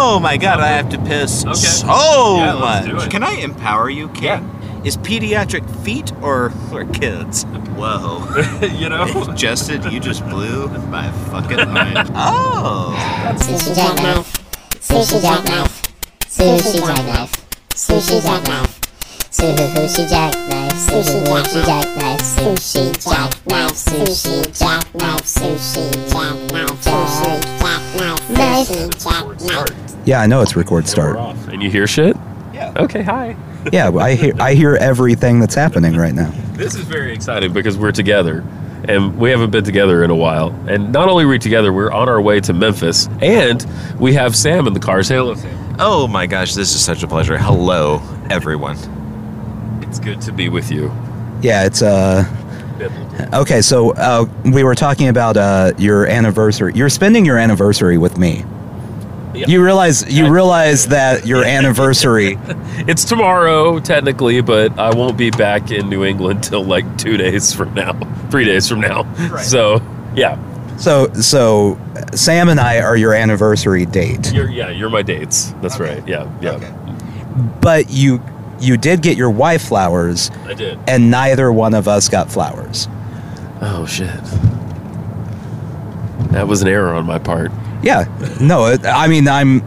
Oh my god, I have to piss so let's do much. it. Can I empower you, King? Yeah. Is pediatric feet or kids? Whoa. You know? Justin, you just blew my fucking mind. Oh. Sushi jackknife. Sushi jackknife. Sushi jackknife. Sushi jackknife. Sushi jackknife. Sushi jackknife. Sushi jackknife. Sushi jackknife. Sushi jackknife. Sushi jackknife. Yeah, I know it's record start. And you hear shit? Yeah. Okay, hi. Yeah, I hear everything that's happening right now. This is very exciting because we're together. And we haven't been together in a while. And not only are we together, we're on our way to Memphis. And we have Sam in the car. Say hello, Sam. Oh my gosh, this is such a pleasure. Hello, everyone. It's good to be with you. Yeah, it's okay. So we were talking about your anniversary. You're spending your anniversary with me. Yeah. You realize that your anniversary. It's tomorrow, technically, but I won't be back in New England till like 3 days from now. Right. So, yeah. So Sam and I are your anniversary date. You're my dates. That's right. Yeah. Okay. But you did get your wife flowers, I did. and neither one of us got flowers. Oh, shit. That was an error on my part. Yeah. No, I'm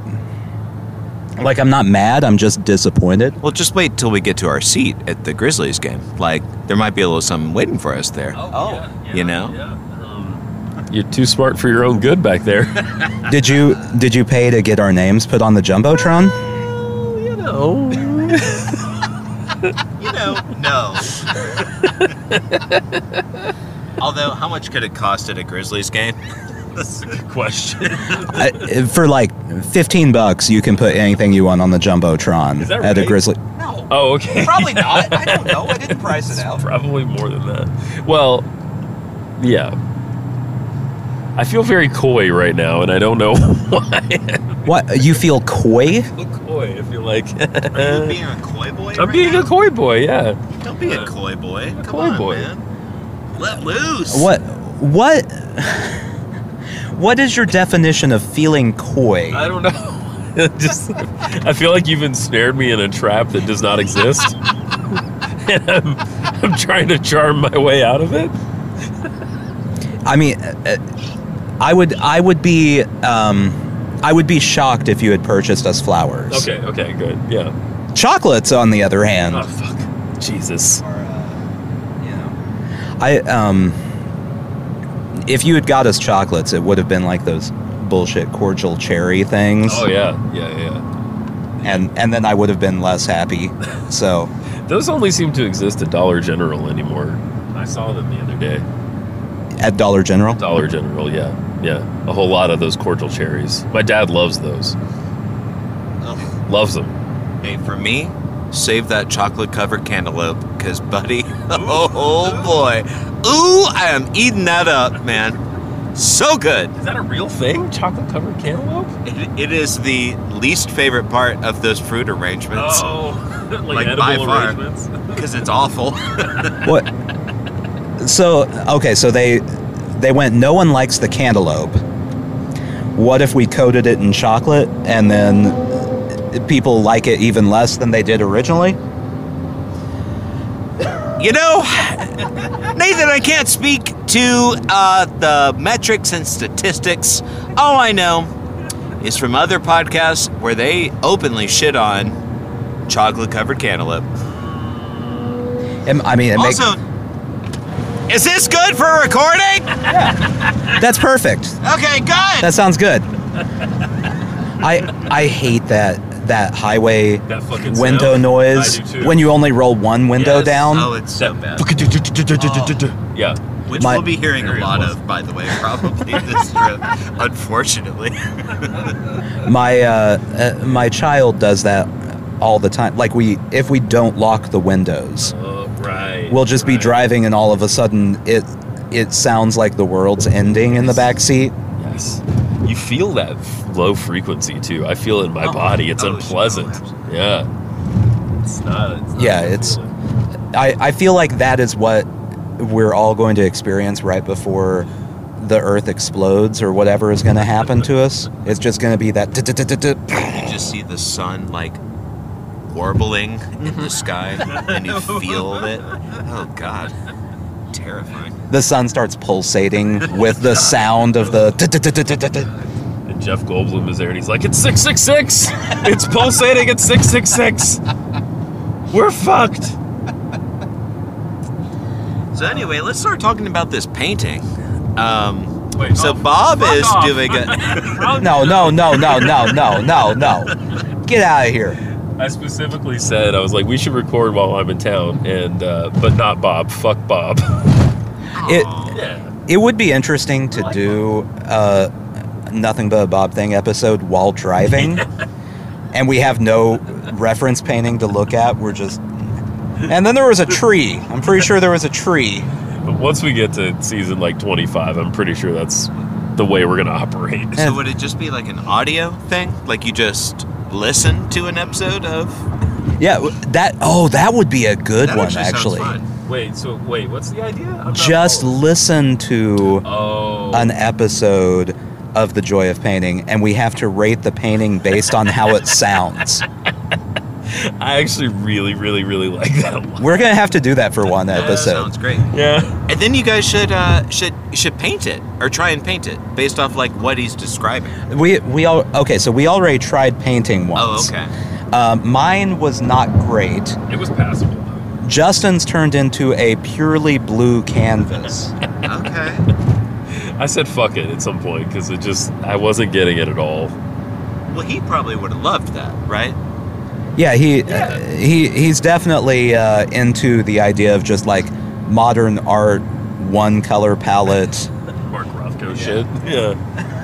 not mad. I'm just disappointed. Well, just wait till we get to our seat at the Grizzlies game. Like, there might be a little something waiting for us there. Yeah, You know? Yeah. You're too smart for your own good back there. Did you pay to get our names put on the Jumbotron? You know. No. Although, how much could it cost at a Grizzlies game? That's a good question. For like $15, you can put anything you want on the Jumbotron Is that at a right? Grizzly. No. Oh, okay. Probably not. I don't know. I didn't price it out. Probably more than that. Well, yeah. I feel very coy right now, and I don't know why. What? You feel coy? I feel coy. I feel like Are you being a coy boy? I'm being a coy boy. Yeah. Don't be a coy boy. Come coy on, boy. man. Let loose. What is your definition of feeling coy? I don't know. I feel like you've ensnared me in a trap that does not exist, and I'm trying to charm my way out of it. I mean, I would be shocked if you had purchased us flowers. Okay, good. Yeah. Chocolates, on the other hand, Oh fuck. Jesus. if you had got us chocolates, it would have been like those bullshit cordial cherry things. Oh yeah. And then I would have been less happy. So Those only seem to exist at Dollar General anymore. I saw them the other day. at Dollar General. Dollar General, yeah. A whole lot of those cordial cherries. My dad loves those. Oh. Loves them. Hey, for me, save that chocolate-covered cantaloupe, because, buddy, oh boy. Ooh, I am eating that up, man. So good. Is that a real thing? Chocolate covered cantaloupe? It is the least favorite part of those fruit arrangements. Oh, Like, edible by far. arrangements? Because it's awful. What? So they went, no one likes the cantaloupe. What if we coated it in chocolate and then people like it even less than they did originally? You know, Nathan, I can't speak to the metrics and statistics. All I know is from other podcasts where they openly shit on chocolate-covered cantaloupe. I mean, Also, is this good for recording? that's perfect. Okay, good. That sounds good. I hate that highway That fucking window sound? noise I do too. when you only roll one window Yes. down. Oh, it's so bad. Yeah. Which My- we'll be hearing a Very lot close. of, by the way, probably this trip, unfortunately. My child does that all the time. Like if we don't lock the windows, Right. we'll just be driving and all of a sudden it sounds like the world's ending in the back seat. Yes. You feel that low frequency too. I feel it in my body. It's unpleasant. Yeah. It's not. I I feel like that is what we're all going to experience right before the Earth explodes or whatever is going to happen to us. It's just going to be that. You just see the sun like warbling in the sky, and you feel it. Oh God, terrifying. The sun starts pulsating with the sound of the. And Jeff Goldblum is there, and he's like, "It's 666. It's pulsating at 666. We're fucked." So anyway, let's start talking about this painting. Wait, So oh, Bob fuck is off. doing it. No. Get out of here. I specifically said, I was like, we should record while I'm in town, and but not Bob. Fuck Bob. It Yeah. it would be interesting to do Nothing But a Bob Thing episode while driving, and we have no reference painting to look at. We're just. And then there was a tree. I'm pretty sure there was a tree. But once we get to season like 25, I'm pretty sure that's the way we're gonna operate. So would it just be like an audio thing? Like you just listen to an episode of? Yeah, that would be a good That one actually actually. sounds fun. Wait, what's the idea? I'm not Just following. listen to Oh. an episode of The Joy of Painting, and we have to rate the painting based on how it sounds. I actually really, really, really like that one. We're gonna have to do that for one That episode. sounds great. Yeah. And then you guys should paint it or try and paint it based off like what he's describing. So we already tried painting once. Oh, okay. Mine was not great. It was passable. Justin's turned into a purely blue canvas. Okay. I said fuck it at some point because I wasn't getting it at all. Well, he probably would have loved that, right? Yeah, he's definitely into the idea of just like modern art, one color palette. Mark Rothko shit. Yeah.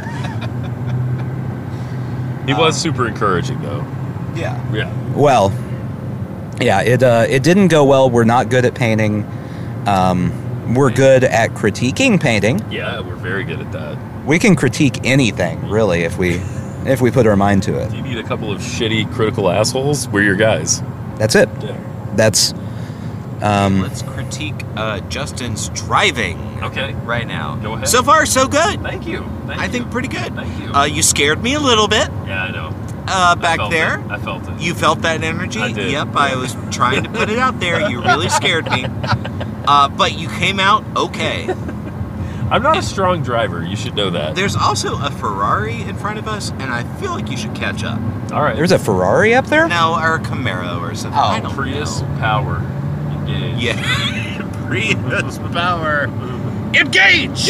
He was super encouraging though. Yeah. Yeah. Well, yeah, it didn't go well. We're not good at painting. We're good at critiquing painting. Yeah, we're very good at that. We can critique anything, really, if we put our mind to it. Do you need a couple of shitty critical assholes? We're your guys. That's it. Yeah. That's Let's critique Justin's driving Okay. right now. Go ahead. So far, so good. Thank you. I think pretty good. Thank you. You scared me a little bit Yeah, I know. I back felt there. it. I felt it. You felt that energy? I did. Yep, I was trying to put it out there. You really scared me. But you came out okay. I'm not a strong driver. You should know that. There's also a Ferrari in front of us, and I feel like you should catch up. All right. there's a Ferrari up there. No, or a Camaro or something. Oh, I don't Prius know. power. Engage. Yeah. Prius power. Engage!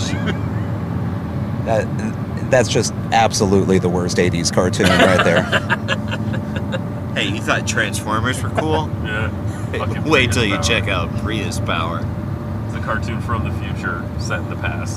That's just absolutely the worst '80s cartoon right there. Hey, you thought Transformers were cool? Yeah. Fucking Wait Prius till you power. check out Prius power. It's a cartoon from the future set in the past.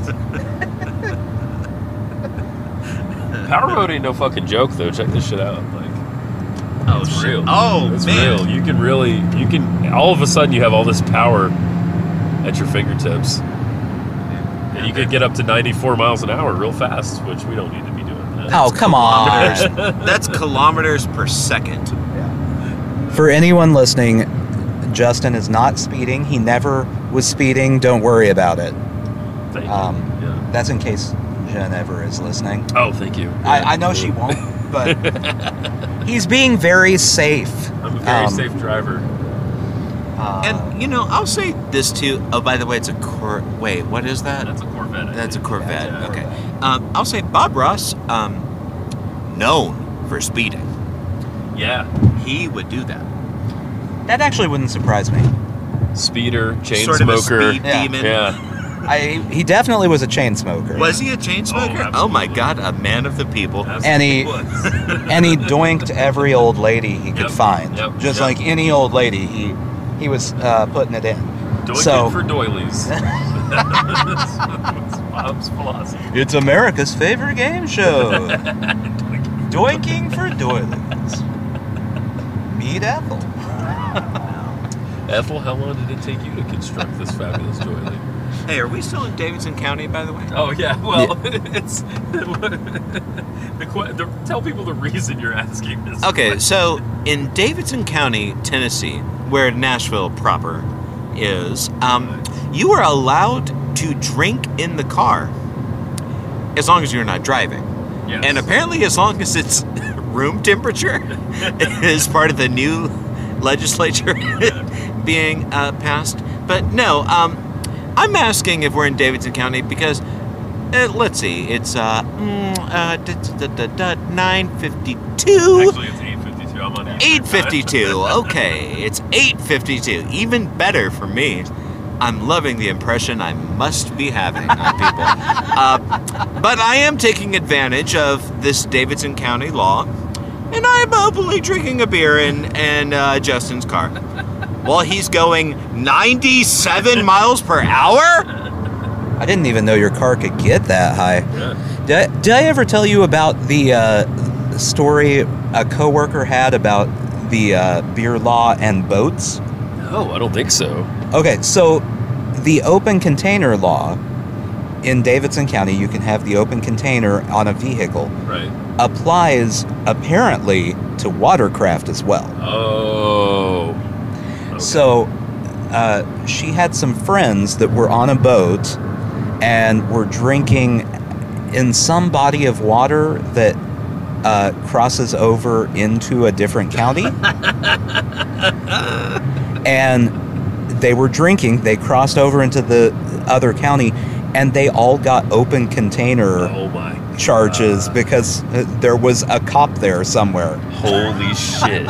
Power mode ain't no fucking joke though. Check this shit out. Like, Oh, it's shit. real. Oh, it's man. real. You can all of a sudden you have all this power at your fingertips. And you could get up to 94 miles an hour real fast, which we don't need to be doing that. Oh, come on. That's kilometers per second. For anyone listening, Justin is not speeding. He never was speeding. Don't worry about it. Thank you. Yeah. That's in case Genevieve is listening. Oh, thank you. I know she won't, but he's being very safe. I'm a very safe driver. And, I'll say this too. Oh, by the way, it's a Wait, what is that? That's a Corvette. I That's a think. Corvette. Yeah. Okay. I'll say Bob Ross, known for speeding. Yeah. He would do that. That actually wouldn't surprise me. Speeder, chain Sort of a smoker. speed Yeah. demon. Yeah. He definitely was a chain smoker. Was he a chain smoker? Oh, Oh, my absolutely. God, a man of the people. And he doinked every old lady he could Yep, find. yep, Just yep. like any old lady, he was putting it in. Doinking So- for doilies. That's Bob's philosophy. It's America's favorite game show. Doinking for doilies. Meet Ethel. Ethel, how long did it take you to construct this fabulous doily? Hey, are we still in Davidson County, by the way? Oh yeah, well, it's tell people the reason you're asking this. Okay, question. so in Davidson County, Tennessee, where Nashville proper is, you are allowed to drink in the car. as long as you're not driving. Yes. And apparently, as long as it's room temperature, is part of the new legislature being passed. But no, I'm asking if we're in Davidson County because, let's see, it's 9:52. Actually, it's 8:52. I'm on 8:52. Okay, it's 8:52. Even better for me. I'm loving the impression I must be having on people. But I am taking advantage of this Davidson County law, and I'm openly drinking a beer in Justin's car while he's going 97 miles per hour. I didn't even know your car could get that high. Yeah. Did I ever tell you about the story a coworker had about the beer law and boats? No, I don't think so. Okay, so the open container law in Davidson County, you can have the open container on a vehicle, Right. applies apparently to watercraft as well. Oh. Okay. So she had some friends that were on a boat and were drinking in some body of water that crosses over into a different county. And they were drinking, they crossed over into the other county, and they all got open container Oh my charges God. because there was a cop there somewhere. Holy shit.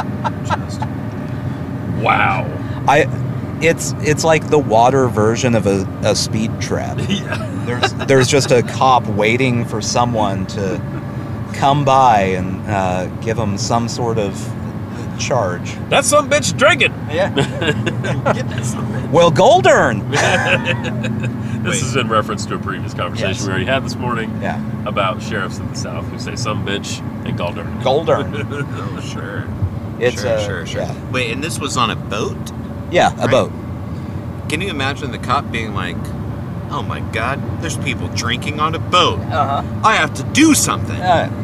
Wow. It's like the water version of a speed trap. Yeah. There's just a cop waiting for someone to come by and give them some sort of charge. That's some bitch drinking. Yeah. Well, Goldern. This is in reference to a previous conversation Yes. we already had this morning Yeah. about sheriffs in the South who say some bitch and Galder. Goldern. Oh, sure. It's sure. Yeah, Wait, and this was on a boat? yeah, a Right. boat. Can you imagine the cop being like, "Oh my God, there's people drinking on a boat. Uh-huh. I have to do something."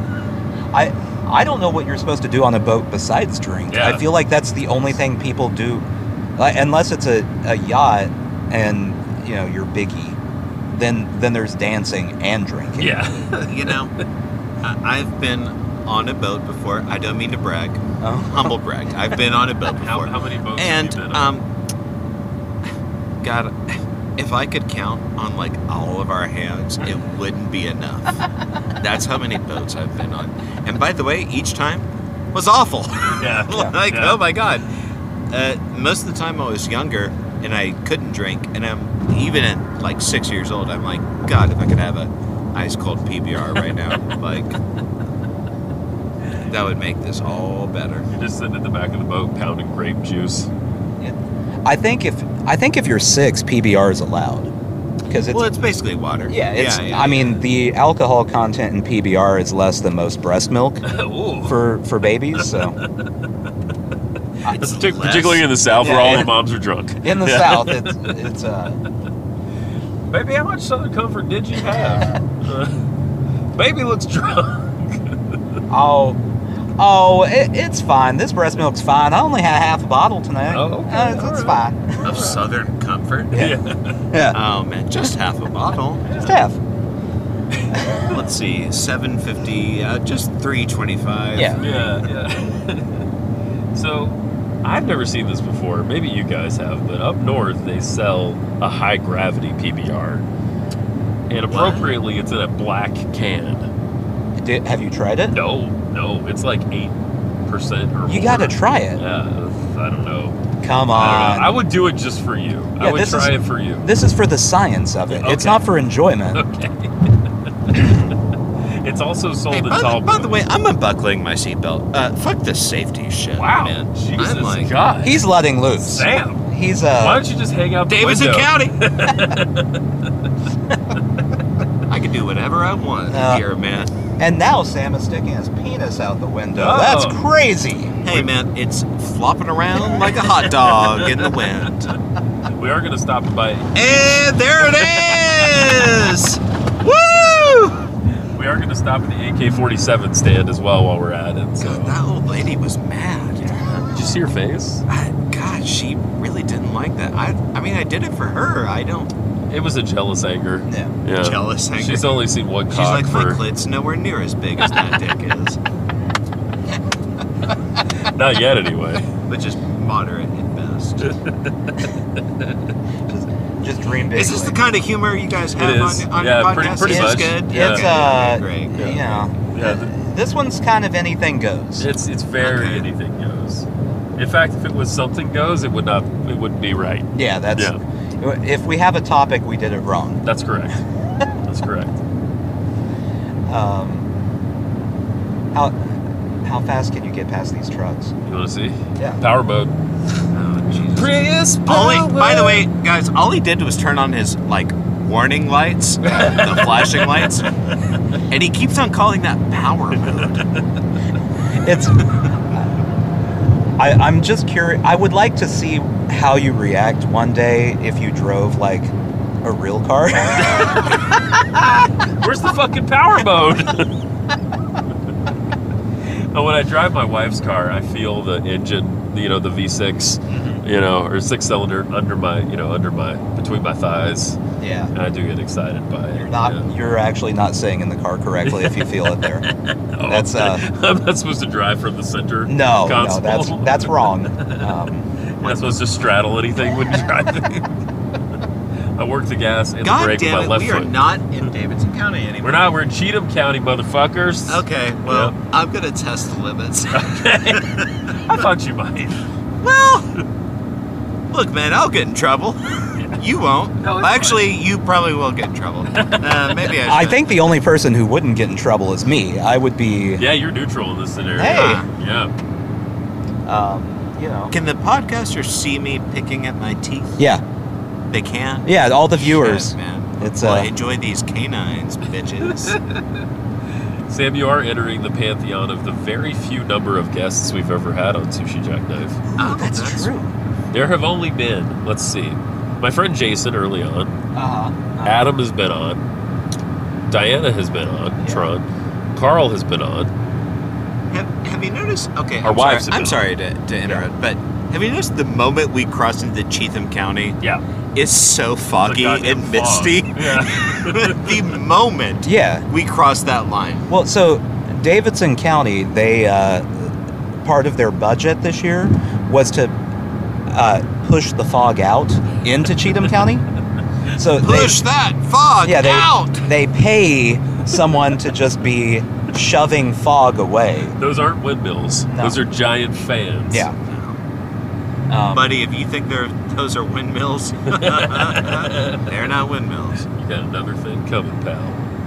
I don't know what you're supposed to do on a boat besides drink. Yeah. I feel like that's the only thing people do, unless it's a yacht and you're Biggie. Then there's dancing and drinking. Yeah. You know, I've been on a boat before. I don't mean to brag, Oh. humble brag. I've been on a boat before. How many boats And have you been on? God, if I could count on like all of our hands, it wouldn't be enough. That's how many boats I've been on. And by the way, each time was awful. Yeah. Like, Yeah. oh my God. Most of the time I was younger and I couldn't drink, and I'm even at like 6 years old, I'm like, God, if I could have a ice cold PBR right now, like that would make this all better. You're just sitting at the back of the boat pounding grape juice. I think if you're 6, PBR is allowed because it's Well, it's basically water. I mean, the alcohol content in PBR is less than most breast milk Ooh. for babies. So It's Particularly in the South where Yeah, all yeah. the moms are drunk. in the Yeah. South, it's Baby, how much Southern Comfort did you have? Baby looks drunk. it's fine. This breast milk's fine. I only had half a bottle tonight. Oh, okay. It's All fine. of Southern Comfort. Yeah. Yeah, Oh man, just half a bottle. just half. Let's see, $7.50, just $3.25. Yeah. Yeah. So, I've never seen this before. Maybe you guys have, but up north they sell a high gravity PBR, and appropriately, it's in a black can. Have you tried it? No, it's like 8% or more. You got to try it. Yeah, I don't know. Come I on. don't know. I would do it just for you. Yeah, I would this try is- it for you. This is for the science of it. It's Okay. not for enjoyment. Okay. It's also sold Hey, in by tall the way, I'm unbuckling my seatbelt. Fuck this safety shit, Wow, man. Jesus I'm like, God. He's letting loose. Sam. He's Why don't you just hang out the Davidson window? County. I can do whatever I want here, man. And now Sam is sticking his penis out the window. Oh. That's crazy. Hey, man, it's flopping around like a hot dog in the wind. We are going to stop and buy. And there it is! Woo! We are going to stop at the AK-47 stand as well while we're at it. So. God, that old lady was mad. Did you see her face? God, she really didn't like that. I mean, I did it for her. I don't. It was a jealous anger. Yeah. Jealous anger. She's only seen one She's cock like, my for clit's nowhere near as big as that dick is. not yet anyway. But just moderate at best. Just dream big. Is this the kind of humor you guys have It is. on Yeah, your pretty- podcast? pretty It's much. good. Yeah. It's Okay, great. you know, Yeah, this one's kind of anything goes. it's very Okay. anything goes. In fact, if it was something goes, it wouldn't be right. Yeah, that's. Yeah. If we have a topic, we did it wrong. That's correct. That's correct. How fast can you get past these trucks? You want to see? Yeah. Power mode. Oh, Jesus. Prius By the way, guys, all he did was turn on his, like, warning lights, the flashing lights, and he keeps on calling that power mode. It's. I'm just curious. I would like to see how you react one day if you drove like a real car. Where's the fucking power mode? And when I drive my wife's car, I feel the engine, the V6, or 6-cylinder between my thighs, Yeah. and I do get excited by it. You're actually not sitting in the car correctly if you feel it there. Oh, That's I'm not supposed to drive from the center. no, console. that's wrong. You're not supposed to straddle anything when you're driving. I work the gas and the God brake with my damn it, left we foot. are not in Davidson County anymore. We're not. We're in Cheatham County, motherfuckers. Okay, well, Yeah. I'm going to test the limits. Okay. I thought you might. Well, look, man, I'll get in trouble. You won't. No, it's Actually, you probably will get in trouble. Maybe I should. I think the only person who wouldn't get in trouble is me. I would be. Yeah, you're neutral in this scenario. Hey. Yeah. Can the podcasters see me picking at my teeth? Yeah, They can? yeah. All the viewers. Shit, man. It's, Well, enjoy these canines, bitches. Sam, you are entering the pantheon of the very few number of guests we've ever had on Sushi Jackknife. Oh, That's true. There have only been, let's see, my friend Jason early on, Adam has been on, Diana has been on, Yeah. Tron, Carl has been on. Have you noticed? Okay, Our wives have I'm been sorry to interrupt, but have you noticed the moment we cross into Cheatham County Yeah. is so foggy It's a goddamn and misty? fog. Yeah. The moment Yeah. we cross that line. Well, so Davidson County, they part of their budget this year was to push the fog out into Cheatham County. So Push that fog out! they pay someone to just be shoving fog away. Those aren't windmills. No. Those are giant fans. Yeah. Buddy, if you think those are windmills, they're not windmills. You got another thing coming, pal.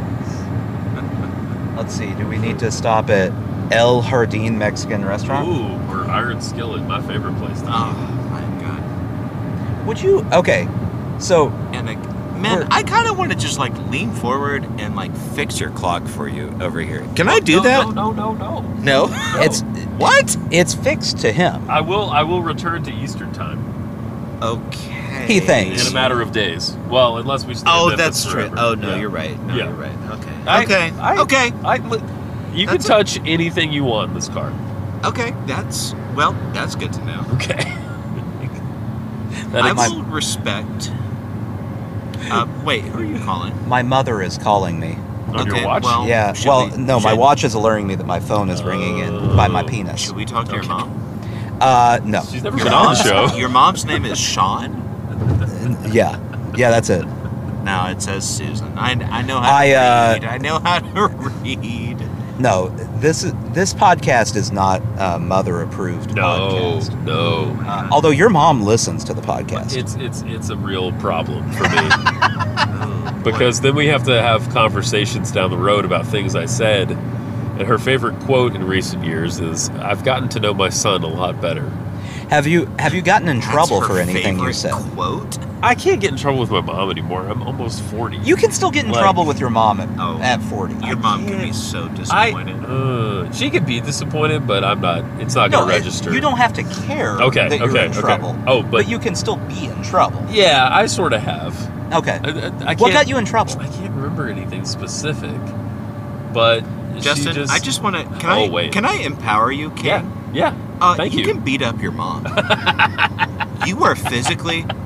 Let's see. Do we need to stop at El Jardín Mexican Restaurant? Ooh, or Iron Skillet, my favorite place to Oh eat. my god! Would you? Okay. So And We're- man, I kind of want to just like lean forward and like fix your clock for you over here. Can I do that? No. No. it's What? it's fixed to him. I will return to Eastern time Okay. He thinks. in a matter of days. Well, unless we stay in Oh, Memphis that's true. forever. Oh no, Yeah. you're right. No, Yeah. you're right. Okay. I- okay. You can That's touch anything you want in this car. Okay. That's good to know. Okay. That I is- will respect. Wait, who are you calling? My mother is calling me. on your watch? well, Yeah. should Well, we- no, my should- watch is alerting me that my phone is ringing in by my penis. Should we talk to your Okay. mom? No. She's never Your been on the show. mom's- Your mom's name is Sean. Yeah. Yeah, that's it. No, it says Susan. I know how to read. I know how to read. No, this podcast is not a mother approved No, podcast. no. Although your mom listens to the podcast. It's a real problem for me. Oh, Because then we have to have conversations down the road about things I said. And her favorite quote in recent years is, "I've gotten to know my son a lot better." Have you gotten in That's trouble her for anything you favorite said? Quote? I can't get in trouble with my mom anymore. I'm almost 40. You can still get in Like- trouble with your mom Oh. at 40. Your mom could be so disappointed. She could be disappointed, but I'm not. It's not going to register. You don't have to care Okay, that you're okay, in okay. trouble. Oh, but- you can still be in trouble. Yeah, I sort of have. Okay. I What can't- got you in trouble? I can't remember anything specific, but Justin, she I just want to. Oh, wait. Can I empower you, King? yeah. Thank you. can beat up your mom. You are physically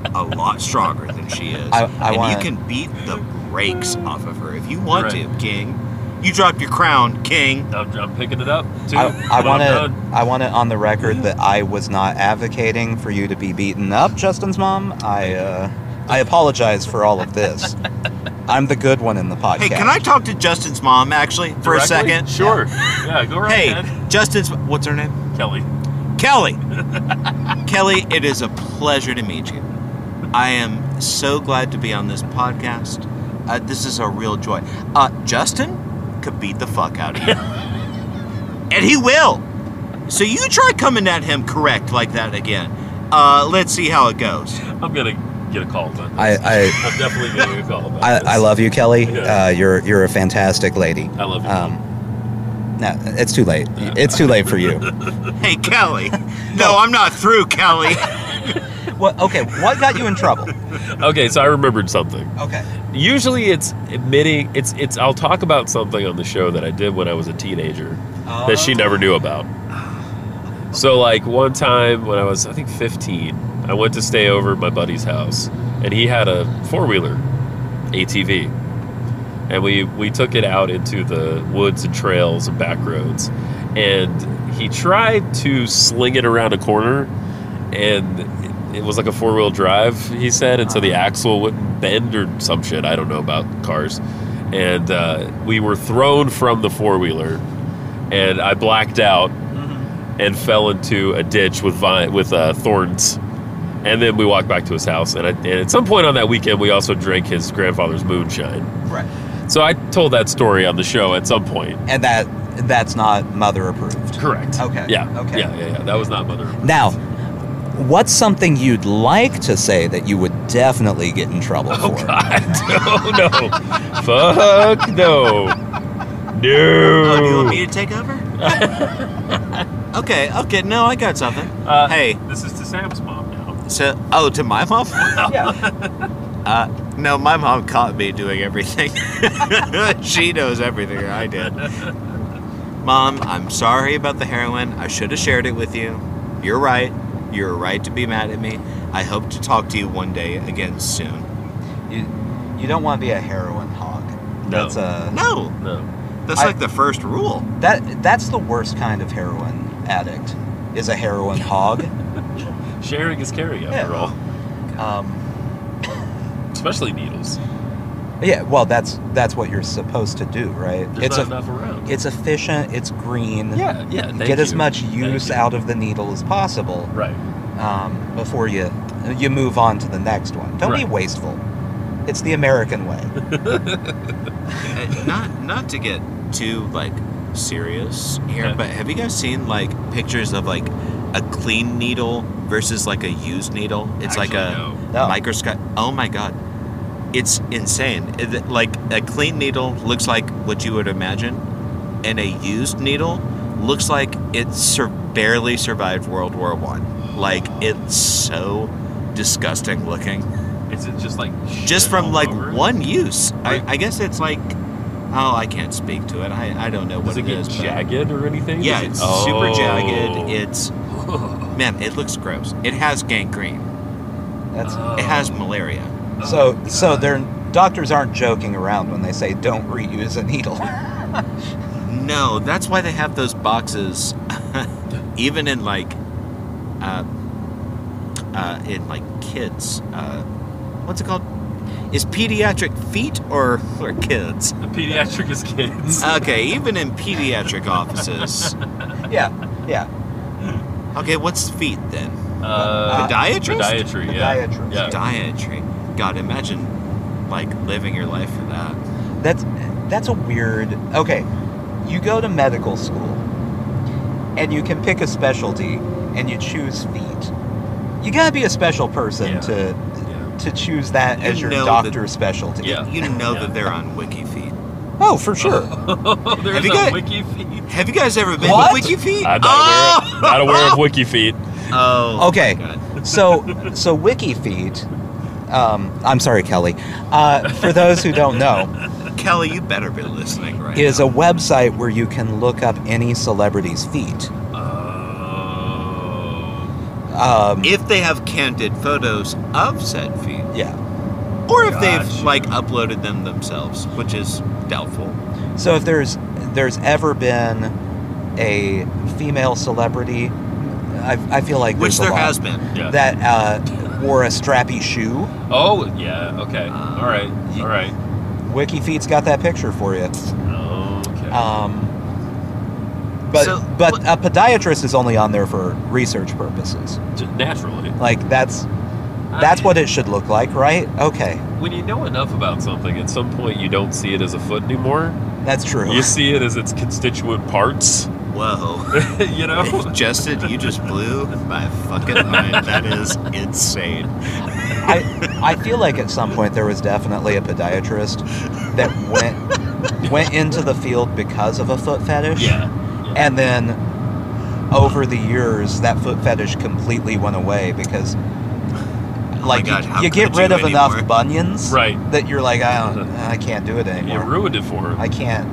a lot stronger than she is. I and wanna- you can beat the brakes off of her if you want Right. to, King. You dropped your crown, King. I'm picking it up too. I When I'm done. want it on the record that I was not advocating for you to be beaten up, Justin's mom. I apologize for all of this. I'm the good one in the podcast. Hey, can I talk to Justin's mom actually for a Directly? second? Sure. Yeah, go right Hey, ahead. Justin's. What's her name? Kelly. Kelly. Kelly, it is a pleasure to meet you. I am so glad to be on this podcast. This is a real joy. Justin could beat the fuck out of you. And he will. So you try coming at him correct like that again. Let's see how it goes. I'm gonna get a call about this. I I'm definitely getting a call about this. I love you, Kelly. Yeah. You're a fantastic lady. I love you. No, it's too late. It's too late for you. Hey, Kelly. No, I'm not through, Kelly. What? Okay, what got you in trouble? Okay, so I remembered something. Okay. Usually it's admitting it's I'll talk about something on the show that I did when I was a teenager that she never knew about. So like one time when I was I think 15, I went to stay over at my buddy's house and he had a 4-wheeler ATV. And we took it out into the woods and trails and back roads. And he tried to sling it around a corner and it was like a 4-wheel drive, he said, and so the axle wouldn't bend or some shit. I don't know about cars. And we were thrown from the 4-wheeler, and I blacked out and fell into a ditch with thorns. And then we walked back to his house. And at some point on that weekend, we also drank his grandfather's moonshine. Right. So I told that story on the show at some point. And that's not mother approved. Correct. Okay. Yeah. Okay. Yeah. That was not mother approved. Now, what's something you'd like to say that you would definitely get in trouble for? God, no. Fuck no. Oh, do you want No. me to take over? Okay. No, I got something. Hey, This is to Sam's mom now. so, to my mom? Yeah. No, my mom caught me doing everything. She knows everything I did. Mom, I'm sorry about the heroin. I should have shared it with you. You're right. You're right to be mad at me. I hope to talk to you one day again soon. You don't want to be a heroin hog. No. That's a No, No. that's I- like the first rule. that's the worst kind of heroin addict. Is a heroin hog. Sharing is caring, after Yeah. all. Um, Especially needles. yeah. Well, that's what you're supposed to do, right? There's not enough around. It's efficient. It's green. Yeah. Thank Get as you. much Thank use you. out of the needle as possible Right. before you move on to the next one. Don't be Right. wasteful. It's the American way. Not to get too like serious here, Okay. but have you guys seen like pictures of like a clean needle versus like a used needle? It's like a Actually, no. No. microscope. Oh my god, it's insane. Like a clean needle looks like what you would imagine, and a used needle looks like it barely survived World War I. Like it's so disgusting looking. Is it just like Just shit from all like over it? one use. Right. I guess it's like, oh, I can't speak to it. I don't know what Does it it get is. but- jagged or anything? Yeah, Is it's it- super Oh. jagged. It's man, it looks gross. It has gangrene. That's It has malaria. so their doctors aren't joking around when they say don't reuse a needle. No, that's why they have those boxes, even in like, kids. What's it called? Is pediatric feet or kids? The pediatric is kids. Okay, even in pediatric offices. yeah. Okay, what's feet then? Podiatry, yeah. Podiatrist. Yeah. Dietary. God, imagine like living your life for that. That's a weird. Okay, you go to medical school, and you can pick a specialty, and you choose feet. You gotta be a special person Yeah. to choose that You as your know doctor's specialty. Yeah. You know Yeah. that they're on WikiFeed. Oh, for sure. There's Have you a got- wiki feed. Have you guys ever been What? to WikiFeed? I'm not aware of wiki feed. Oh. Okay. my God. So WikiFeed. I'm sorry, Kelly. For those who don't know, Kelly, you better be listening right is now. a website where you can look up any celebrity's feet. Oh. If they have candid photos of said feet, Yeah. or if they've Gotcha. like uploaded them themselves, which is doubtful. So if there's ever been a female celebrity, I feel like Which there's a there lot, has been. Yeah. that wore a strappy shoe. Oh, yeah. Okay. All right. Ye- All right. WikiFeet's got that picture for you. Okay. But So, but what- a podiatrist is only on there for research purposes. Naturally. Like that's what it should look like, right? Okay, When you know enough about something, at some point you don't see it as a foot anymore. that's true. You see it as its constituent parts. Whoa. You know? Justin, you just blew my fucking mind. That is insane. I feel like at some point there was definitely a podiatrist that went into the field because of a foot fetish. Yeah. And then over the years, that foot fetish completely went away because, like, God, how you get could rid you of enough anymore? bunions, Right. that you're like, I can't do it You anymore. ruined it for him. I can't.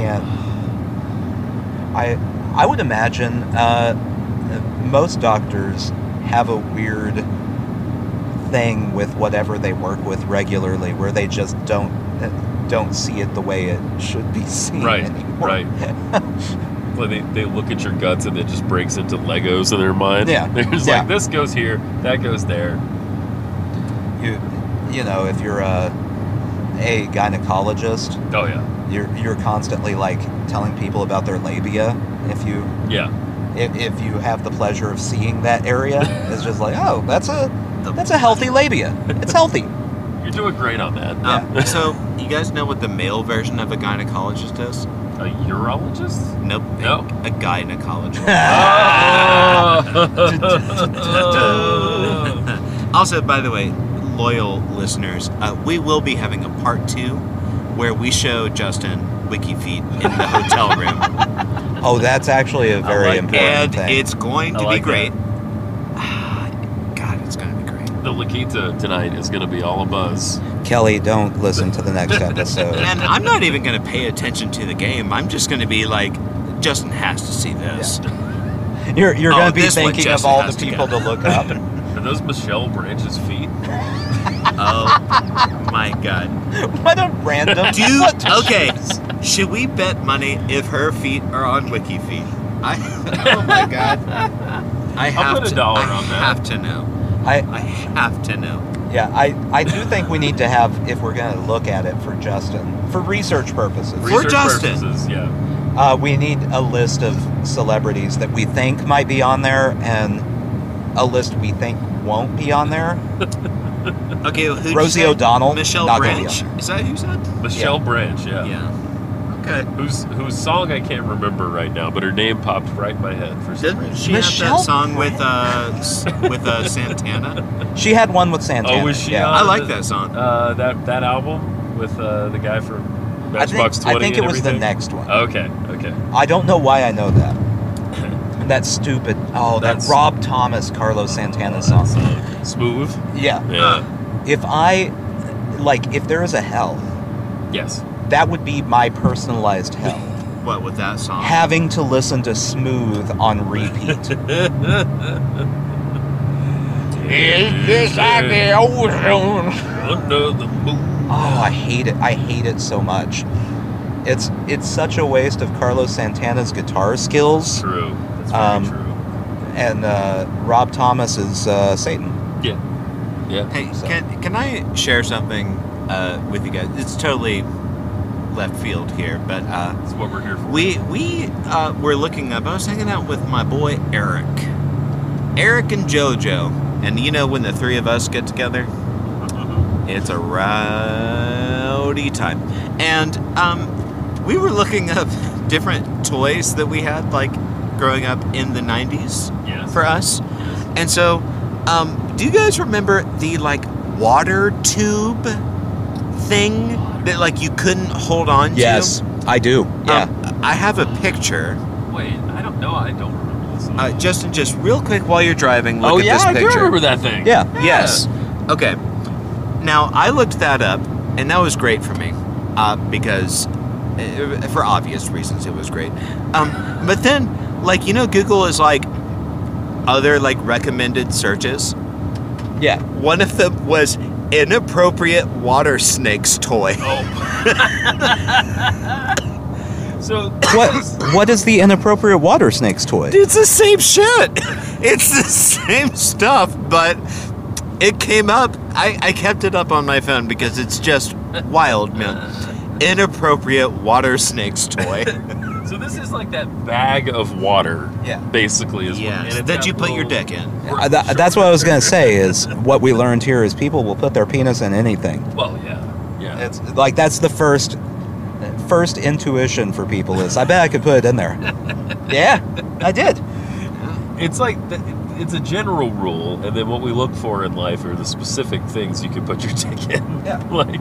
I would imagine most doctors have a weird thing with whatever they work with regularly, where they just don't see it the way it should be seen Right, anymore. right. Like they look at your guts and it just breaks into Legos in their mind. Yeah, They're just yeah. like, this goes here, that goes there. You know, if you're a gynecologist, Oh, yeah. you're constantly like telling people about their labia. If you Yeah. if you have the pleasure of seeing that area, it's just like, oh, that's a healthy labia. It's healthy. You're doing great on that. So, you guys know what the male version of a gynecologist is? A urologist? Nope. No. A gynecologist. Oh! Also, by the way, loyal listeners, we will be having a part 2 where we show Justin WikiFeet in the hotel room. Oh, that's actually a very like important And thing. it's going I to be like great. God, it's going to be great. The Lakita tonight is going to be all a buzz. Kelly, don't listen to the next episode. And I'm not even going to pay attention to the game. I'm just going to be like, Justin has to see this. You're Oh, going to be this one thinking of Justin all has the to people go. to look up. Are those Michelle Branch's feet? Oh my God. What a random. Dude, okay. Should we bet money if her feet are on WikiFeet? Oh my God. I have put to. $1 on I that. have to know. I have to know. Yeah, I do think we need to have, if we're going to look at it for Justin, for research purposes, For Research Justin. purposes, yeah. we need a list of celebrities that we think might be on there and a list we think won't be on there. Okay, who? Rosie O'Donnell, Michelle not gonna be Branch. on Is that who you said? Michelle Branch, yeah. Yeah. Okay. Whose song I can't remember right now, but her name popped right in my head for some Didn't reason. she Michelle have that song with Santana? She had one with Santana. Oh, was she yeah. on I like that song. that album with the guy from Matchbox 20 I think it and was the everything? next one. Okay. I don't know why I know that. That stupid. Oh, that That's- Rob Thomas, Carlos Santana song. Smooth. Yeah. Yeah. If there is a hell, Yes. that would be my personalized hell. What with that song? Having to listen to Smooth on repeat. Under the moon. Oh, I hate it. I hate it so much. It's such a waste of Carlos Santana's guitar skills, True. That's very Um, true. and Rob Thomas is Satan. Yeah. Yeah. Hey, So- can I share something with you guys? It's totally left field here, but That's what we're here for. we were looking up. I was hanging out with my boy Eric and JoJo, and you know when the three of us get together, it's a rowdy time. And we were looking up different toys that we had, like growing up in the 90s Yes. for us. Yes. And so, do you guys remember the like water tube thing that like you couldn't hold on to? Yes, I do. Yeah. I have a picture. Wait, I don't know. I don't remember this one. Justin, just real quick while you're driving, look oh at yeah, this I picture. do remember that thing. Yeah. Yes. Okay. Now, I looked that up, and that was great for me because, for obvious reasons, it was great. But then, like, you know, Google is like, other like recommended searches. Yeah. One of them was inappropriate water snakes toy. So What is the inappropriate water snakes toy? It's the same shit. It's the same stuff, but it came up. I kept it up on my phone because it's just wild, man. Inappropriate water snakes toy. So this is like that bag of water. Yeah. Basically, is Yes, what, and it's that got you put your little- dick in. That's what I was gonna say. Is what we learned here is people will put their penis in anything. Well, yeah. It's like that's the first intuition for people is I bet I could put it in there. Yeah, I did. It's like it's a general rule, and then what we look for in life are the specific things you can put your dick in. Yeah. Like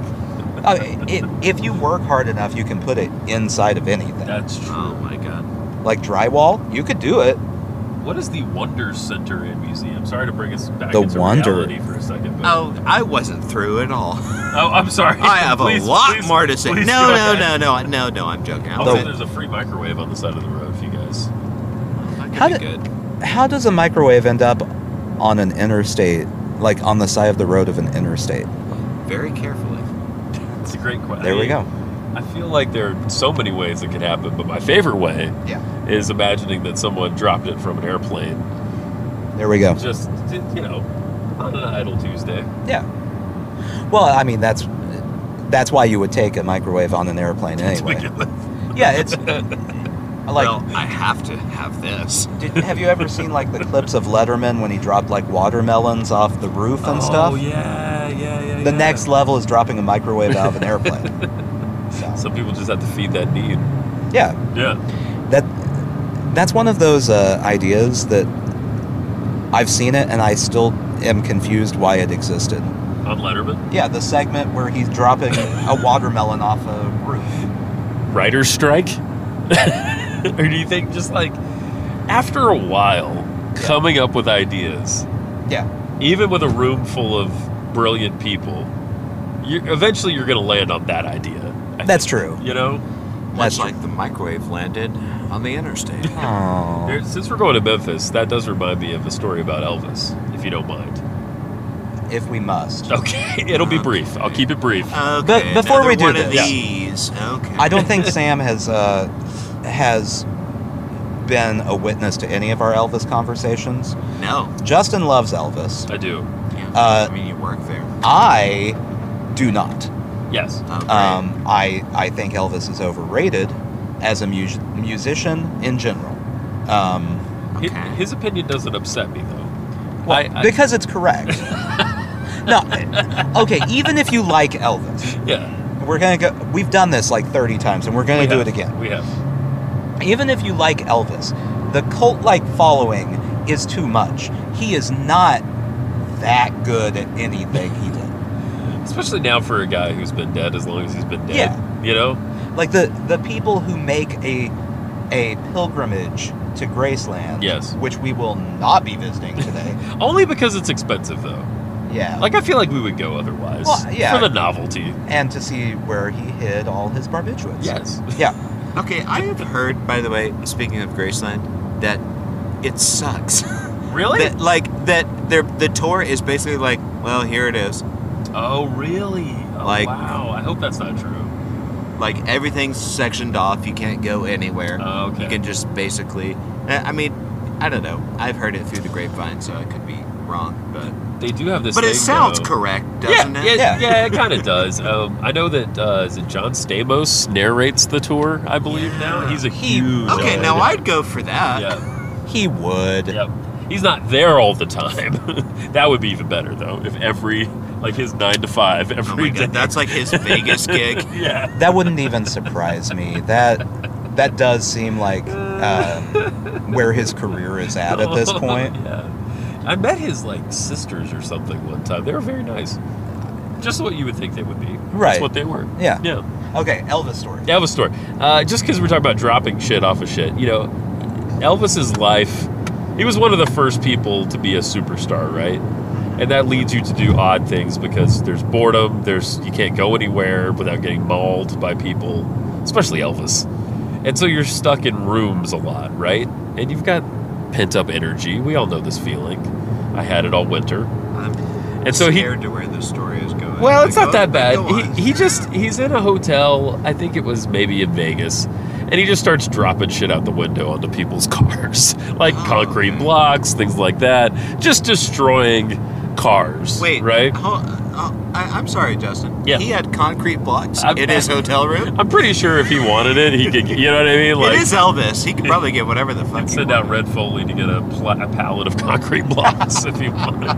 If you work hard enough, you can put it inside of anything. that's true. Oh my god. Like drywall, you could do it. What is the Wonder Center and Museum? Sorry to bring us back The into Wonder. reality for a second. But, Oh, I wasn't through at all. oh, I'm sorry. I have Please- a lot please- more to say. please No, go no, ahead. no, I'm joking. I'm Also, saying there's a free microwave on the side of the road for you guys. that How could be did- good. How does a microwave end up on an interstate, like on the side of the road of an interstate? Very carefully. It's a great question. There we go. I feel like there are so many ways it could happen, but my favorite way Yeah. is imagining that someone dropped it from an airplane, There we go. just on an idle Tuesday. Yeah. Well, I mean that's why you would take a microwave on an airplane anyway. Yeah, it's like. Well, I have to have this. Have you ever seen like the clips of Letterman when he dropped like watermelons off the roof and stuff? Oh yeah. The next level is dropping a microwave out of an airplane. So, Some people just have to feed that need. yeah, Yeah. that's one of those ideas that I've seen it and I still am confused why it existed. On Letterman, Yeah, the segment where he's dropping a watermelon off a roof. writer's strike, or do you think just like after a while coming up with ideas, Yeah, even with a room full of brilliant people, eventually you're going to land on that idea. I that's think, true. You know, That's Much like the microwave landed on the interstate. Oh. Since we're going to Memphis, that does remind me of a story about Elvis, if you don't mind. If we must. Okay, it'll be brief. I'll keep it brief. Okay, before another we do one of this- these. Okay. I don't think Sam has been a witness to any of our Elvis conversations. No. Justin loves Elvis. I do. Yeah. I mean, you work there. I do not. Yes. Oh, great. I think Elvis is overrated as a musician in general. Hi- Okay. His opinion doesn't upset me though. Well, because it's correct. No, okay. Even if you like Elvis, Yeah. we're gonna go. We've done this like 30 times, and we're gonna we do have. it again. We have. Even if you like Elvis, the cult-like following is too much. He is not that good at anything he did. Especially now for a guy who's been dead as long as he's been dead. Yeah. You know? Like the people who make a pilgrimage to Graceland, Yes. which we will not be visiting today. Only because it's expensive though. Yeah. Like I feel like we would go otherwise. Well, yeah. For the novelty. and to see where he hid all his barbiturates. Yes. Yeah. Okay, I have heard, by the way, speaking of Graceland, that it sucks. Really? that the tour is basically like, well, here it is. Oh really? Oh, Like- wow. I hope that's not true. Like everything's sectioned off. You can't go anywhere. Oh, okay. You can just basically. I mean, I don't know. I've heard it through the grapevine, so I could be wrong, but They do have this but it thing, sounds though. correct, doesn't yeah, it? Yeah, it kind of does. I know that is it John Stamos narrates the tour, I believe now. He's a huge Okay, now I'd go for that. Yeah. He would. Yep. He's not there all the time. That would be even better though. If every like his 9 to 5 Oh every my day. god, that's like his Vegas gig. yeah. That wouldn't even surprise me. That does seem like where his career is at this point. Yeah. I met his like sisters or something one time. They were very nice. Just what you would think they would be. Right. That's what they were. Yeah. Yeah. Okay, Elvis story. Elvis story. Just because we're talking about dropping shit off of shit, you know, Elvis's life, he was one of the first people to be a superstar, right? And that leads you to do odd things because there's boredom, you can't go anywhere without getting mauled by people, especially Elvis. And so you're stuck in rooms a lot, right? And you've got pent up energy. We all know this feeling. I had it all winter. I'm And so scared to where this story is going. Well, it's But not that bad. go on. He's in a hotel. I think it was maybe in Vegas, and he just starts dropping shit out the window onto people's cars, like concrete okay. blocks, things like that, just destroying cars. Wait, right? I'm sorry, Justin. Yeah. He had concrete blocks I'm- in his hotel room? I'm pretty sure if he wanted it, he could. You know what I mean? Like, it is Elvis. He could probably get whatever the fuck he send out wanted. Red Foley to get a pallet of concrete blocks if he wanted.